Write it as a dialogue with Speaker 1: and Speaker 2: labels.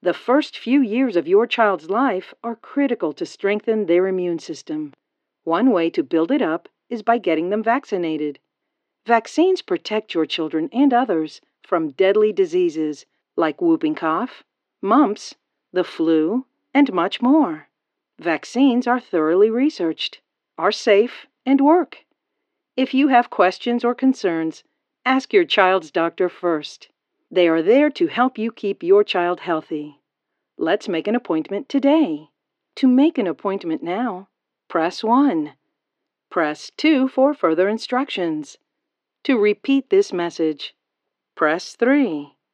Speaker 1: The first few years of your child's life are critical to strengthen their immune system. One way to build it up is by getting them vaccinated. Vaccines protect your children and others from deadly diseases like whooping cough, mumps, the flu, and much more. Vaccines are thoroughly researched, are safe, and work. If you have questions or concerns, ask your child's doctor first. They are there to help you keep your child healthy. Let's make an appointment today. To make an appointment now, press 1. Press 2 for further instructions. To repeat this message, press 3.